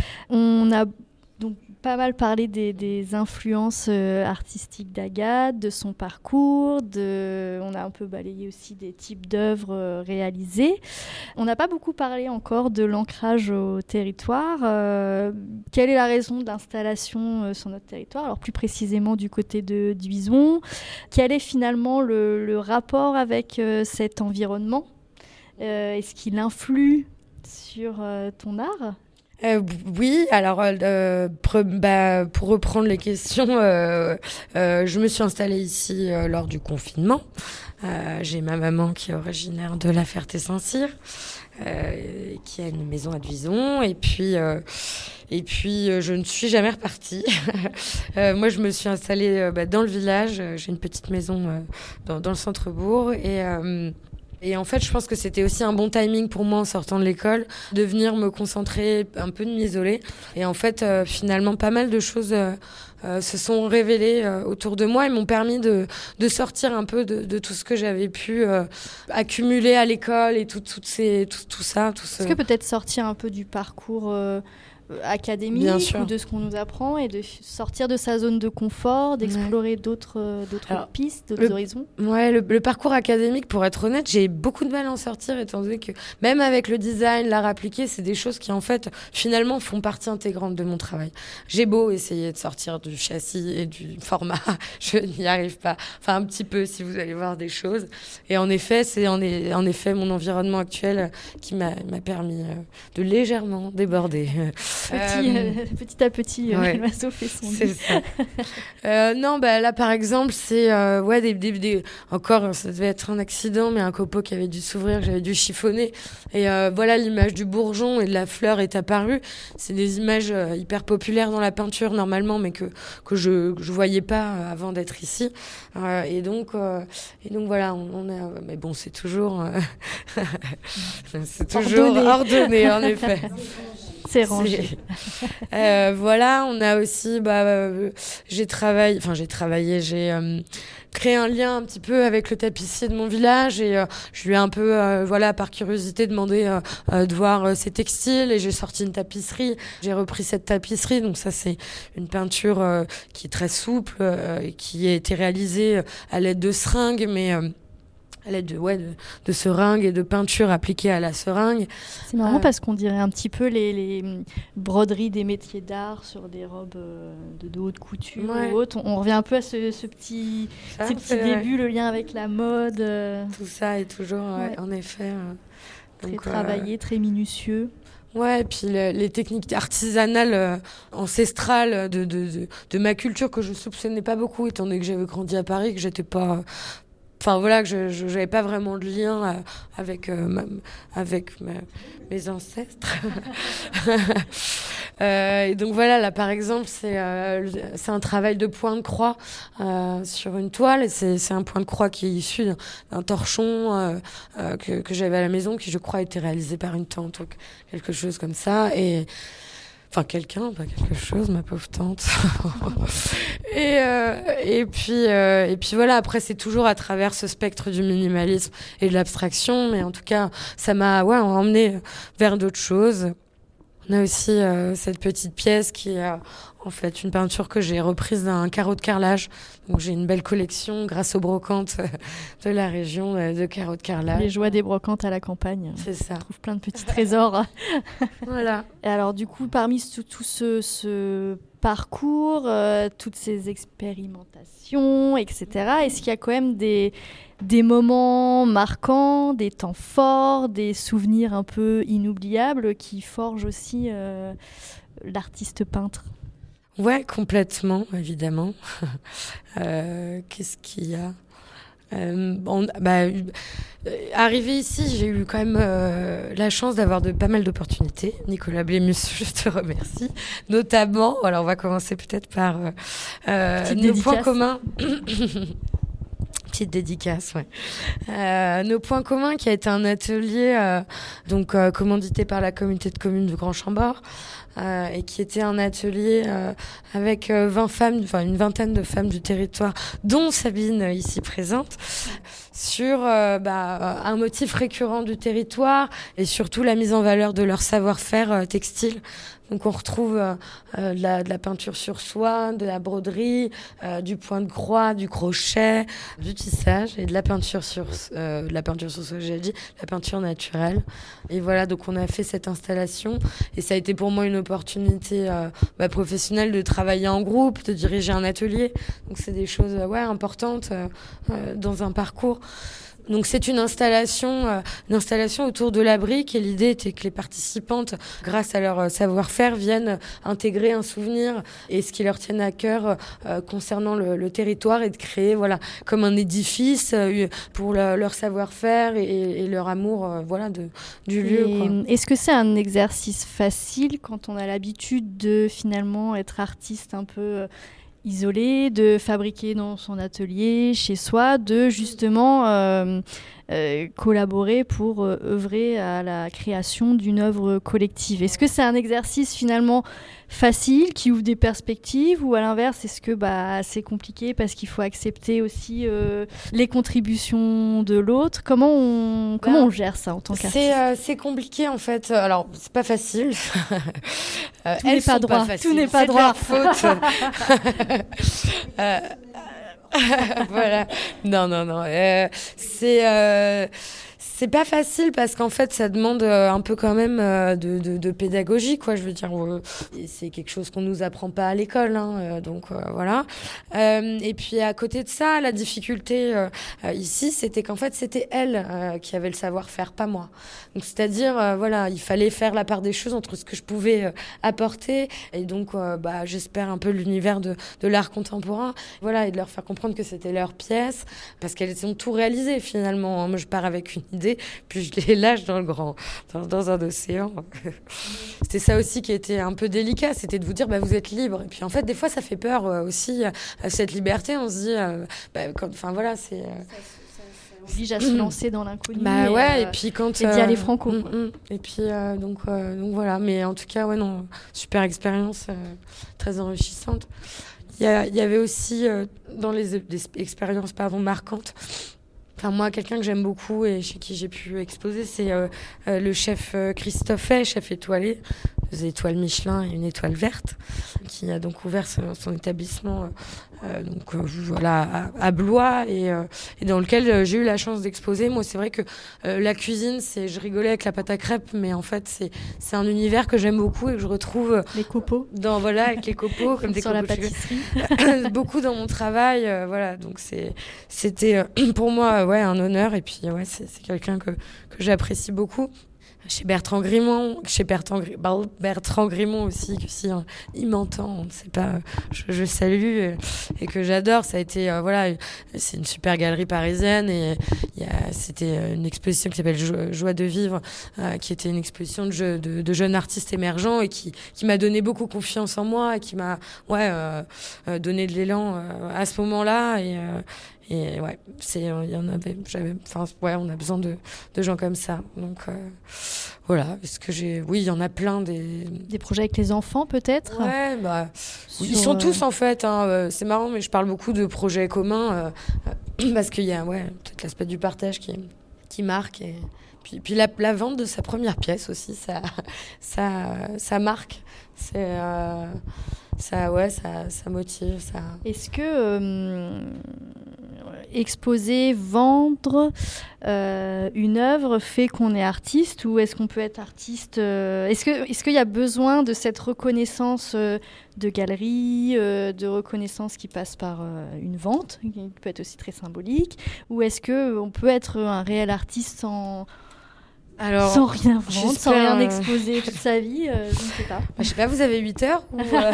On a donc pas mal parlé des, des influences euh, artistiques d'Agathe, de son parcours, de... on a un peu balayé aussi des types d'œuvres euh, réalisées. On n'a pas beaucoup parlé encore de l'ancrage au territoire. Euh, quelle est la raison de l'installation euh, sur notre territoire? Alors plus précisément du côté de Duizon. Quel est finalement le, le rapport avec euh, cet environnement? euh, Est-ce qu'il influe sur euh, ton art? Euh, oui, alors euh, pre, bah, pour reprendre les questions, euh, euh, je me suis installée ici euh, lors du confinement. Euh, j'ai ma maman qui est originaire de La Ferté-Saint-Cyr, euh, qui a une maison à Duizon, et puis euh, et puis euh, je ne suis jamais repartie. euh, moi, je me suis installée euh, bah, dans le village. J'ai une petite maison euh, dans, dans le centre-bourg et euh, Et en fait, je pense que c'était aussi un bon timing pour moi en sortant de l'école, de venir me concentrer, un peu de m'isoler. Et en fait, euh, finalement, pas mal de choses euh, euh, se sont révélés euh, autour de moi et m'ont permis de, de sortir un peu de, de tout ce que j'avais pu euh, accumuler à l'école et tout, tout, ces, tout, tout ça. Tout ce... Est-ce que peut-être sortir un peu du parcours euh, académique ou de ce qu'on nous apprend et de sortir de sa zone de confort, d'explorer ouais. d'autres, euh, d'autres Alors, pistes, d'autres le, horizons? Ouais, le, le parcours académique, pour être honnête, j'ai beaucoup de mal à en sortir, étant donné que même avec le design, l'art appliqué, c'est des choses qui en fait finalement font partie intégrante de mon travail. J'ai beau essayer de sortir du châssis et du format, je n'y arrive pas. Enfin un petit peu si vous allez voir des choses. Et en effet, c'est en, est, en effet mon environnement actuel qui m'a, m'a permis de légèrement déborder. Petit, euh, petit à petit, ouais. Elle m'a fait son c'est ça. euh, non, bah là par exemple, c'est euh, ouais des, des, des encore ça devait être un accident, mais un copeau qui avait dû s'ouvrir, que j'avais dû chiffonner. Et euh, voilà, l'image du bourgeon et de la fleur est apparue. C'est des images euh, hyper populaires dans la peinture normalement, mais que que je je voyais pas euh, avant d'être ici. Euh, et donc euh, et donc voilà, on, on a. Mais bon, c'est toujours euh, c'est toujours ordonné, ordonné en effet. C'est rangé. C'est... Euh, voilà, on a aussi, bah, euh, j'ai travaillé, enfin j'ai travaillé, j'ai euh, créé un lien un petit peu avec le tapissier de mon village et euh, je lui ai un peu, euh, voilà, par curiosité demandé euh, euh, de voir euh, ses textiles et j'ai sorti une tapisserie. J'ai repris cette tapisserie, donc ça c'est une peinture euh, qui est très souple euh, et qui a été réalisée à l'aide de seringues, mais euh, à l'aide de, ouais, de, de seringues et de peinture appliquée à la seringue. C'est marrant euh... parce qu'on dirait un petit peu les, les broderies des métiers d'art sur des robes euh, de, de haute couture ouais. ou autre. On, on revient un peu à ce, ce petit, ça, ces petits débuts, le lien avec la mode. Euh... Tout ça est toujours, ouais, ouais. en effet... Euh, très donc, travaillé, euh... très minutieux. Ouais, et puis le, les techniques artisanales euh, ancestrales de, de, de, de ma culture que je soupçonnais pas beaucoup, étant donné que j'avais grandi à Paris, que j'étais pas... Enfin voilà, que je je j'avais pas vraiment de lien euh, avec euh, ma, avec ma, mes ancêtres. euh, et donc voilà, là par exemple, c'est euh, c'est un travail de point de croix euh, sur une toile. Et c'est c'est un point de croix qui est issu d'un, d'un torchon euh, euh, que que j'avais à la maison, qui je crois a été réalisé par une tante ou quelque chose comme ça. Et Enfin, quelqu'un, pas quelque chose, ma pauvre tante. et, euh, et, puis, euh, et puis voilà, après, c'est toujours à travers ce spectre du minimalisme et de l'abstraction. Mais en tout cas, ça m'a ouais, emmené vers d'autres choses. On a aussi euh, cette petite pièce qui est euh, en fait une peinture que j'ai reprise d'un carreau de carrelage. Donc j'ai une belle collection grâce aux brocantes de la région euh, de carreaux de carrelage. Les joies des brocantes à la campagne. C'est ça. On trouve plein de petits trésors. Voilà. Et alors du coup, parmi tout, tout ce, ce parcours, euh, toutes ces expérimentations, et cetera, est-ce qu'il y a quand même des... des moments marquants, des temps forts, des souvenirs un peu inoubliables qui forgent aussi euh, l'artiste peintre? Ouais, complètement, évidemment. euh, qu'est-ce qu'il y a euh, bon, bah, euh, arrivé ici, j'ai eu quand même euh, la chance d'avoir de, pas mal d'opportunités. Nicolas Blémus, je te remercie. Notamment, alors on va commencer peut-être par euh, euh, nos dédicace. points communs. Petite dédicace, ouais. Euh, nos points communs, qui a été un atelier euh, donc euh, commandité par la communauté de communes de Grand Chambord euh, et qui était un atelier euh, avec euh, vingt femmes, enfin une vingtaine de femmes du territoire, dont Sabine euh, ici présente, sur euh, bah, un motif récurrent du territoire et surtout la mise en valeur de leur savoir-faire euh, textile. Donc on retrouve euh, euh, de, la, de la peinture sur soie, de la broderie, euh, du point de croix, du crochet, du tissage et de la peinture sur euh, de la peinture sur soie, j'ai dit, la peinture naturelle. Et voilà, donc on a fait cette installation et ça a été pour moi une opportunité euh, bah, professionnelle de travailler en groupe, de diriger un atelier. Donc c'est des choses euh, ouais importantes euh, euh, dans un parcours. Donc c'est une installation, euh, une installation autour de la brique et l'idée était que les participantes, grâce à leur euh, savoir-faire, viennent intégrer un souvenir et ce qui leur tienne à cœur euh, concernant le, le territoire et de créer, voilà, comme un édifice euh, pour le, leur savoir-faire et, et leur amour, euh, voilà, de du lieu. Et quoi. Est-ce que c'est un exercice facile quand on a l'habitude de finalement être artiste un peu euh, isolé, de fabriquer dans son atelier, chez soi, de justement euh, euh, collaborer pour euh, œuvrer à la création d'une œuvre collective. Est-ce que c'est un exercice finalement facile, qui ouvre des perspectives, ou à l'inverse, est-ce que bah, c'est compliqué parce qu'il faut accepter aussi euh, les contributions de l'autre? Comment on, bah, comment on gère ça en tant qu'artiste? C'est, euh, c'est compliqué en fait. Alors, c'est pas facile. euh, Tout n'est pas droit. Pas Tout n'est pas droit. C'est de leur faute. euh, voilà. Non, non, non. Euh, c'est... Euh, C'est pas facile parce qu'en fait, ça demande euh, un peu quand même euh, de, de, de pédagogie, quoi. Je veux dire, euh, c'est quelque chose qu'on nous apprend pas à l'école, hein, euh, donc euh, voilà. Euh, et puis à côté de ça, la difficulté euh, euh, ici, c'était qu'en fait, c'était elle euh, qui avait le savoir-faire, pas moi. Donc c'est-à-dire, euh, voilà, il fallait faire la part des choses entre ce que je pouvais euh, apporter et donc, euh, bah, j'espère un peu l'univers de, de l'art contemporain, voilà, et de leur faire comprendre que c'était leur pièce, parce qu'elles ont tout réalisé finalement. Moi, je pars avec une idée. Puis je les lâche dans le grand, dans, dans un océan. C'était ça aussi qui était un peu délicat, c'était de vous dire, bah, vous êtes libre. Et puis en fait, des fois, ça fait peur euh, aussi, euh, cette liberté. On se dit, euh, bah, quand, enfin voilà, c'est... Euh... Ça, ça, ça oblige à se lancer dans l'inconnu. Bah ouais, et, euh, et puis quand... Et d'y aller franco. Euh, mm, mm, et puis, euh, donc, euh, donc voilà, mais en tout cas, ouais, non, super expérience, euh, très enrichissante. Il y, a, il y avait aussi, euh, dans les, les expériences pardon, marquantes, enfin, moi, quelqu'un que j'aime beaucoup et chez qui j'ai pu exposer, c'est euh, euh, le chef euh, Christophe Hay, chef étoilé, deux étoiles Michelin et une étoile verte, qui a donc ouvert son, son établissement euh, donc, euh, voilà, à, à Blois et, euh, et dans lequel euh, j'ai eu la chance d'exposer. Moi, c'est vrai que euh, la cuisine, c'est, je rigolais avec la pâte à crêpes, mais en fait, c'est, c'est un univers que j'aime beaucoup et que je retrouve... Les copeaux. Dans, voilà, avec les copeaux, comme des sur copeaux la pâtisserie. beaucoup dans mon travail, euh, voilà, donc c'est, c'était euh, pour moi ouais, un honneur et puis ouais, c'est, c'est quelqu'un que, que j'apprécie beaucoup. Chez Bertrand Grimont, chez Bertrand, Bertrand Grimont aussi, que si hein, il m'entend, on ne sait pas, je, je salue et, et que j'adore. Ça a été, euh, voilà, c'est une super galerie parisienne et y a, c'était une exposition qui s'appelle Jo- Joie de vivre, euh, qui était une exposition de, jeux, de, de jeunes artistes émergents et qui, qui m'a donné beaucoup confiance en moi et qui m'a, ouais, euh, euh, donné de l'élan euh, à ce moment-là et euh, Et ouais, c'est, il y en avait, j'avais, enfin, ouais, on a besoin de, de gens comme ça. Donc, euh, voilà. Est-ce que j'ai, oui, il y en a plein des. Des projets avec les enfants, peut-être? Ouais, bah, Sur... ils sont tous, en fait, hein, c'est marrant, mais je parle beaucoup de projets communs, euh, parce qu'il y a, ouais, peut-être l'aspect du partage qui, qui marque et. Puis, puis la, la vente de sa première pièce aussi, ça, ça, ça marque. C'est, euh, ça, ouais, ça, ça motive. Ça... Est-ce que euh, exposer, vendre euh, une œuvre fait qu'on est artiste, ou est-ce qu'on peut être artiste euh, Est-ce que, est-ce qu'il y a besoin de cette reconnaissance euh, de galerie, euh, de reconnaissance qui passe par euh, une vente, qui peut être aussi très symbolique, ou est-ce que on peut être un réel artiste sans Alors, sans rien vendre, sans rien exposer toute sa vie, euh, je ne sais pas. Bah, je sais pas, vous avez huit heures ou euh...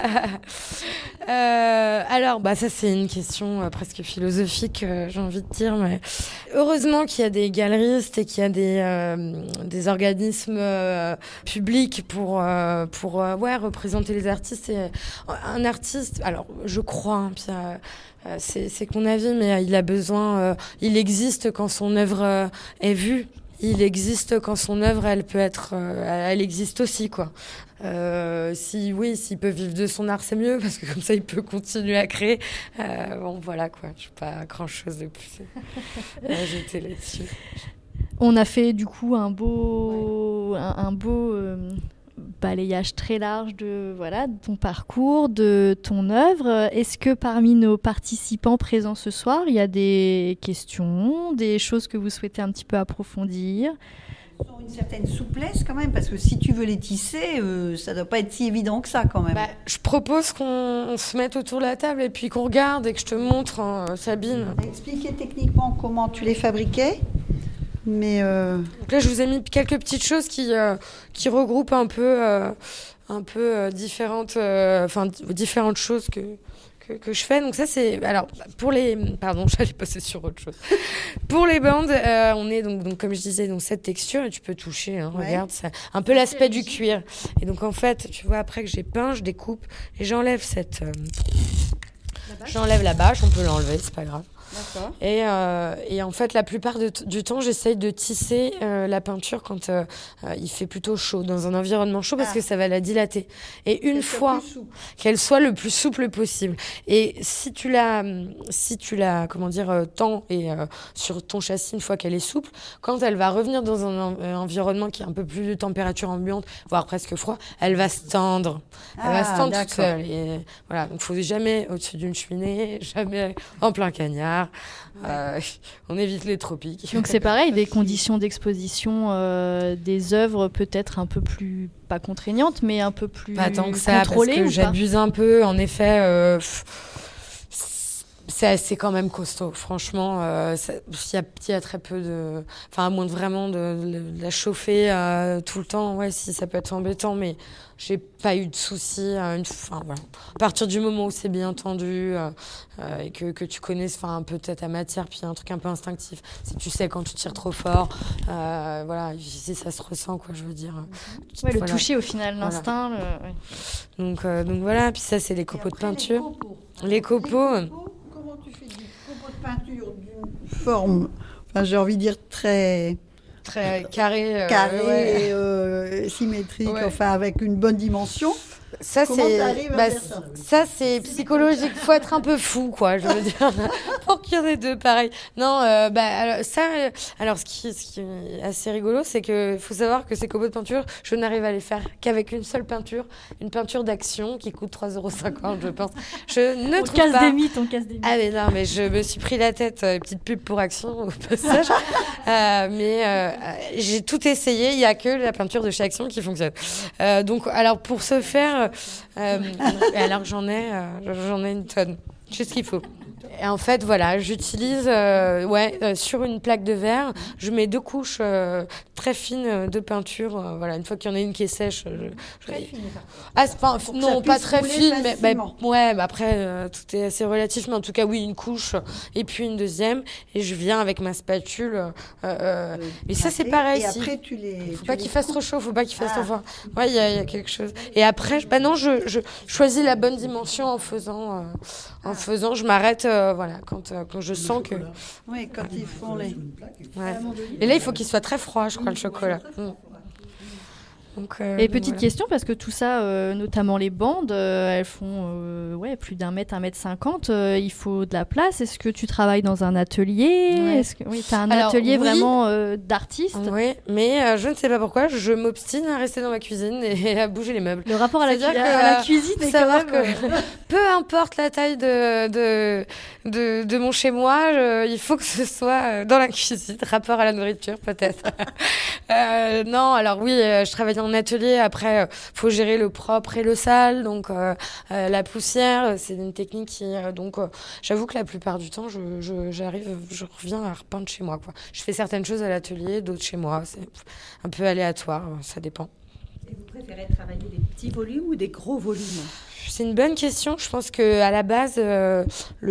euh, Alors, bah, ça c'est une question euh, presque philosophique, euh, j'ai envie de dire. Mais heureusement qu'il y a des galeristes et qu'il y a des, euh, des organismes euh, publics pour, euh, pour euh, ouais, représenter les artistes. Et, un artiste, alors je crois, hein, puis, euh, euh, c'est, c'est qu'on a vu, mais il a besoin, euh, il existe quand son œuvre euh, est vue. Il existe quand son œuvre, elle peut être, euh, elle existe aussi, quoi. Euh, si oui, s'il peut vivre de son art, c'est mieux parce que comme ça, il peut continuer à créer. Euh, bon, voilà quoi. Je n'ai pas grand-chose de plus à ajouter là-dessus. On a fait du coup un beau, ouais. un, un beau euh, balayage très large de voilà de ton parcours, de ton œuvre. Est-ce que parmi nos participants présents ce soir, il y a des questions, des choses que vous souhaitez un petit peu approfondir? Ils ont une certaine souplesse quand même, parce que si tu veux les tisser, euh, ça doit pas être si évident que ça quand même. Bah, je propose qu'on se mette autour de la table et puis qu'on regarde et que je te montre, hein, Sabine. Expliquer techniquement comment tu les fabriquais. Mais euh... Donc là, je vous ai mis quelques petites choses qui, euh, qui regroupent un peu, euh, un peu euh, différentes, euh, enfin, différentes choses que, que, que je fais. Donc ça, c'est... Alors, pour les... Pardon, j'allais passer sur autre chose. Pour les bandes, euh, on est, donc, donc, comme je disais, donc cette texture, et tu peux toucher, hein, ouais. Regarde, c'est un peu l'aspect du cuir. Et donc, en fait, tu vois, après que j'ai peint, je découpe et j'enlève cette... Euh, j'enlève la bâche, on peut l'enlever, c'est pas grave. D'accord. Et, euh, et en fait, la plupart de t- du temps, j'essaye de tisser euh, la peinture quand euh, euh, il fait plutôt chaud, dans un environnement chaud, parce ah. que ça va la dilater. Et une fois qu'elle soit le plus souple possible. Et si tu la, si tu la, comment dire, euh, tends et euh, sur ton châssis une fois qu'elle est souple, quand elle va revenir dans un, en- un environnement qui est un peu plus de température ambiante, voire presque froid, elle va se tendre. Elle ah, va se tendre toute seule. Et voilà, donc faut jamais au-dessus d'une cheminée, jamais en plein cagnard. Euh, on évite les tropiques. Donc c'est pareil, des conditions d'exposition euh, des œuvres peut-être un peu plus, pas contraignantes, mais un peu plus pas tant que ça, contrôlées, parce que j'abuse un peu. En effet, euh, c'est, c'est quand même costaud. Franchement, euh, il y a, y a très peu de... Enfin, à moins de vraiment de, de, de la chauffer euh, tout le temps, ouais, si, ça peut être embêtant, mais j'ai pas eu de soucis. Euh, une... enfin, voilà. À partir du moment où c'est bien tendu euh, euh, et que, que tu connais peut-être ta matière, puis un truc un peu instinctif. Si tu sais quand tu tires trop fort, euh, voilà, si ça se ressent, quoi, je veux dire. Mm-hmm. Ouais, le voilà. toucher au final, voilà. L'instinct. Le... Ouais. Donc, euh, donc voilà, puis ça, c'est les copeaux après, de peinture. Les copeaux. Les copeaux, comment tu fais du copeau de peinture d'une forme, enfin, j'ai envie de dire très... Très carré, euh, carré ouais. et euh, symétrique, ouais. Enfin avec une bonne dimension. Ça c'est, bah, ça, ça c'est psychologique. Faut être un peu fou, quoi. Je veux dire, pour qu'il y en ait deux pareil. Non, euh, bah alors, ça. Alors ce qui, ce qui est assez rigolo, c'est que faut savoir que ces copeaux de peinture, je n'arrive à les faire qu'avec une seule peinture, une peinture d'action qui coûte trois euros cinquante, je pense. Je ne on trouve casse pas. Des mythes, on casse des mythes. Ah mais non, mais je me suis pris la tête. Euh, petite pub pour Action au passage. euh, mais euh, j'ai tout essayé. Il y a que la peinture de chez Action qui fonctionne. Euh, donc alors pour ce faire. Euh, alors j'en ai, euh, j'en ai une tonne, juste ce qu'il faut. Et en fait, voilà, j'utilise, euh, ouais, euh, sur une plaque de verre, je mets deux couches euh, très fines de peinture. Euh, voilà, une fois qu'il y en a une qui est sèche. Je, je... Très fine. Ah, c'est pas, non, pas très fine, mais bah, ouais, bah après euh, tout est assez relatif, mais en tout cas oui, une couche et puis une deuxième, et je viens avec ma spatule. Euh, euh, et ça c'est pareil. Et si... après tu les. Faut tu pas les qu'il fasse trop chaud, faut pas qu'il fasse ah. trop froid. Ouais, il y, y a quelque chose. Et après, bah non, je, je choisis la bonne dimension en faisant, euh, en ah. faisant, je m'arrête, euh, voilà, quand. Euh, quand je sens que... Oui, quand ils font les... Ouais. Et là, il faut qu'il soit très froid, je crois, le chocolat. Mmh. Donc, euh, et petite voilà. question, parce que tout ça, euh, notamment les bandes, euh, elles font euh, ouais, plus d'un mètre, un mètre cinquante. Euh, il faut de la place. Est-ce que tu travailles dans un atelier ? Ouais. Est-ce que oui, tu as un Alors, atelier oui, vraiment euh, d'artiste ? Oui, mais euh, je ne sais pas pourquoi, je m'obstine à rester dans ma cuisine et à bouger les meubles. Le rapport à la, cu- que, à la cuisine est savoir quand même... que peu importe la taille de, de, de, de mon chez-moi, je, il faut que ce soit dans la cuisine. Rapport à la nourriture, peut-être. euh, non, alors oui, je travaille en atelier. Après, euh, faut gérer le propre et le sale. Donc, euh, euh, la poussière, c'est une technique qui... Euh, donc, euh, j'avoue que la plupart du temps, je, je, j'arrive, je reviens à repeindre chez moi, quoi. Je fais certaines choses à l'atelier, d'autres chez moi. C'est un peu aléatoire, ça dépend. Et vous préférez travailler des petits volumes ou des gros volumes ? C'est une bonne question. Je pense qu'à la base, euh,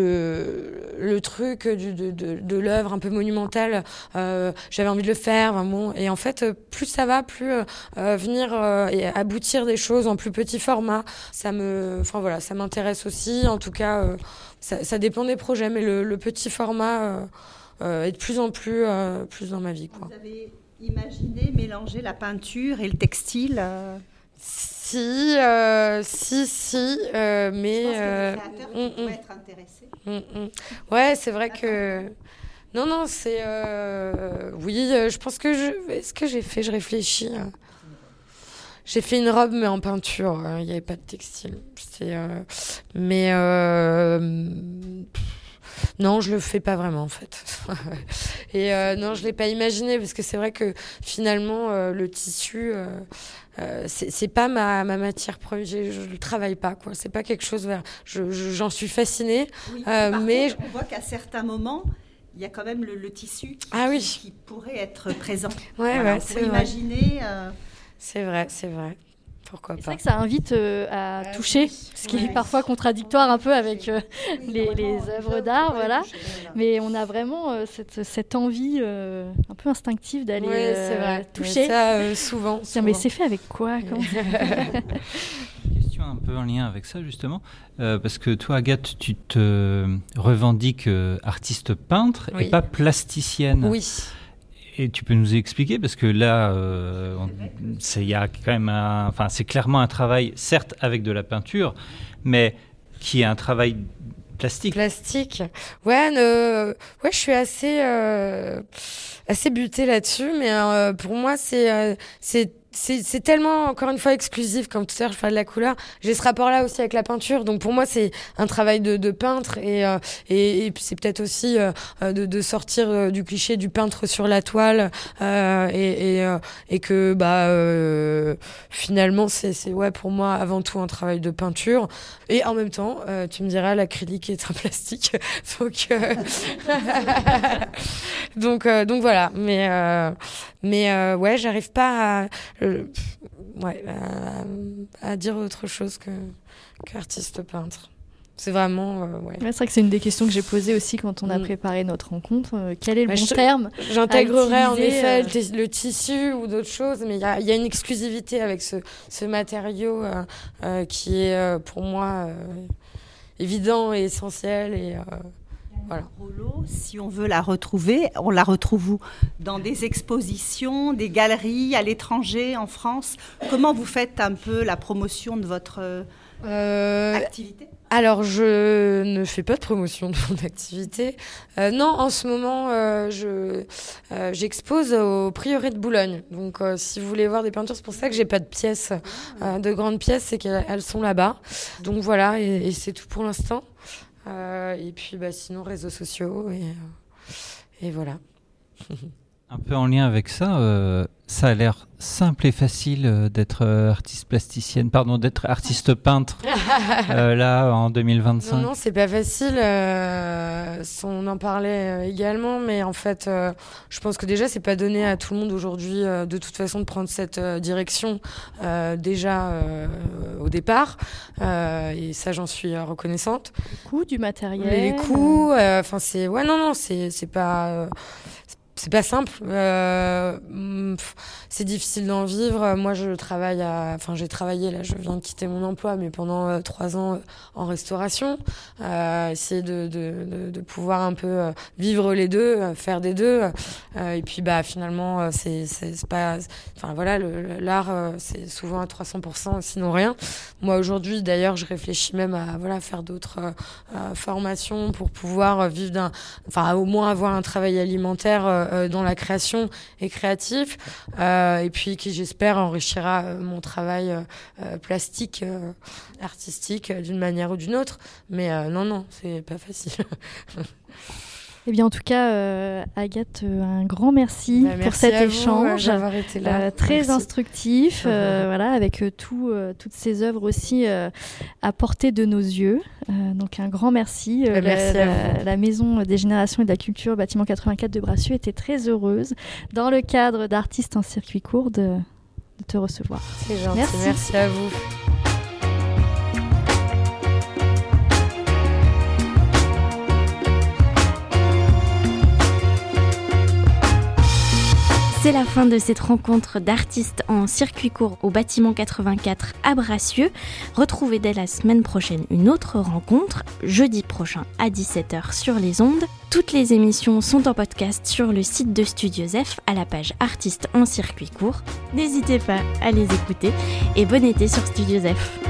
le, le truc du, de, de, de l'œuvre un peu monumentale, euh, j'avais envie de le faire. Vraiment. Et en fait, plus ça va, plus euh, venir euh, et aboutir des choses en plus petit format, ça me, enfin voilà, ça m'intéresse aussi. En tout cas, euh, ça, ça dépend des projets, mais le, le petit format euh, euh, est de plus en plus, euh, plus dans ma vie, quoi. Vous avez imaginé mélanger la peinture et le textile euh... Si, euh, si, si, euh, mais... Je pense euh, que les créateurs mm, pourraient mm. être intéressés. Mm, mm. Ouais, c'est vrai Attends. que... Non, non, c'est... Euh... Oui, euh, je pense que je... Est-ce que j'ai fait Je réfléchis. Euh... J'ai fait une robe, mais en peinture. Il euh, n'y avait pas de textile. C'est, euh... Mais... Euh... Non, je le fais pas vraiment en fait. Et euh, non, je l'ai pas imaginé parce que c'est vrai que finalement euh, le tissu, euh, euh, c'est, c'est pas ma, ma matière première. Je, je le travaille pas, quoi. C'est pas quelque chose vers. Je, je, j'en suis fascinée, oui, euh, mais contre, on voit qu'à certains moments, il y a quand même le, le tissu qui, ah oui. qui, qui pourrait être présent. Ouais, voilà, ouais, on c'est peut vrai. imaginer. Euh... C'est vrai, c'est vrai. Pourquoi pas. C'est vrai que ça invite euh, à euh, toucher, oui. ce qui ouais. est parfois contradictoire un peu avec euh, oui, les, les œuvres d'art, voilà. Toucher, voilà. Mais on a vraiment euh, cette, cette envie euh, un peu instinctive d'aller ouais, c'est vrai. toucher. Mais ça, euh, souvent, Tiens, mais c'est fait avec quoi Question un peu en lien avec ça justement, euh, parce que toi Agathe, tu te revendiques euh, artiste peintre Oui. et pas plasticienne. Oui. Et tu peux nous expliquer, parce que là, euh, on- c'est, y a quand même un, enfin, c'est clairement un travail, certes avec de la peinture, mais qui est un travail plastique. Plastique. Ouais, ne- ouais, je suis assez, euh, assez butée là-dessus, mais euh, pour moi, c'est, euh, c'est, c'est, c'est tellement, encore une fois, exclusif. Comme tout à l'heure, je parlais de la couleur. J'ai ce rapport-là aussi avec la peinture. Donc pour moi, c'est un travail de, de peintre, et, euh, et, et puis c'est peut-être aussi euh, de, de sortir euh, du cliché du peintre sur la toile, euh, et, et, euh, et que bah euh, finalement, c'est, c'est ouais pour moi avant tout un travail de peinture. Et en même temps, euh, tu me diras, l'acrylique est un plastique. donc, euh... donc, euh, donc voilà. Mais, euh, mais euh, ouais, j'arrive pas à, euh, ouais, à, à dire autre chose que qu'artiste peintre. C'est vraiment, euh, ouais. Ouais, c'est vrai que c'est une des questions que j'ai posées aussi quand on a Mm. préparé notre rencontre. Euh, quel est le Bah, bon je- terme J'intégrerais à en utiliser, effet euh, le, tis- le tissu ou d'autres choses, mais il y a, il y a une exclusivité avec ce, ce matériau euh, euh, qui est euh, pour moi euh, évident et essentiel. Et, euh, voilà. Rollo, si on veut la retrouver, on la retrouve où? Dans des expositions, des galeries, à l'étranger, en France? Comment vous faites un peu la promotion de votre euh, Euh, activité? Alors, je ne fais pas de promotion de mon activité. Euh, non, en ce moment, euh, je euh, j'expose au Prieuré de Boulogne. Donc, euh, si vous voulez voir des peintures, c'est pour ça que j'ai pas de pièces, euh, de grandes pièces, c'est qu'elles elles sont là-bas. Donc voilà, et, et c'est tout pour l'instant. Euh, et puis, bah, sinon, réseaux sociaux, et, euh, et voilà. Un peu en lien avec ça, euh, ça a l'air simple et facile euh, d'être euh, artiste plasticienne, pardon, d'être artiste peintre euh, là en deux mille vingt-cinq. Non, non, c'est pas facile. Euh, on en parlait euh, également, mais en fait, euh, je pense que déjà, c'est pas donné à tout le monde aujourd'hui, euh, de toute façon, de prendre cette euh, direction euh, déjà euh, au départ. Euh, et ça, j'en suis euh, reconnaissante. Le coût du matériel. Mais les coûts, enfin, c'est ouais, non, non, c'est c'est pas. Euh, c'est pas simple. Euh, pff, c'est difficile d'en vivre. Moi, je travaille à, enfin, j'ai travaillé là. Je viens de quitter mon emploi, mais pendant euh, trois ans euh, en restauration, euh, essayer de, de, de, de pouvoir un peu euh, vivre les deux, euh, faire des deux. Euh, et puis, bah, finalement, euh, c'est, c'est, c'est pas, enfin voilà, le, l'art, euh, c'est souvent à trois cents pour cent, sinon rien. Moi, aujourd'hui, d'ailleurs, je réfléchis même à voilà faire d'autres euh, euh, formations pour pouvoir euh, vivre d'un, enfin, au moins avoir un travail alimentaire. Euh, Euh, dans la création et créatif, euh, et puis qui j'espère enrichira euh, mon travail euh, euh, plastique, euh, artistique euh, d'une manière ou d'une autre. Mais euh, non, non, c'est pas facile. Eh bien, en tout cas, euh, Agathe, euh, un grand merci, Bah, pour merci cet à vous, échange. euh, d'avoir été là. Euh, très Merci. instructif, euh, voilà, avec euh, tout, euh, toutes ces œuvres aussi euh, à portée de nos yeux. Euh, donc un grand merci. Euh, Bah, merci la, à la, vous. la Maison des Générations et de la Culture, bâtiment quatre-vingt-quatre de Bracieux, était très heureuse, dans le cadre d'Artistes en circuit court, de, de te recevoir. C'est gentil. Merci. Merci à vous. C'est la fin de cette rencontre d'artistes en circuit court au bâtiment quatre-vingt-quatre à Bracieux. Retrouvez dès la semaine prochaine une autre rencontre, jeudi prochain à dix-sept heures sur les ondes. Toutes les émissions sont en podcast sur le site de Studio Zef à la page artistes en circuit court. N'hésitez pas à les écouter et bon été sur Studio Zef.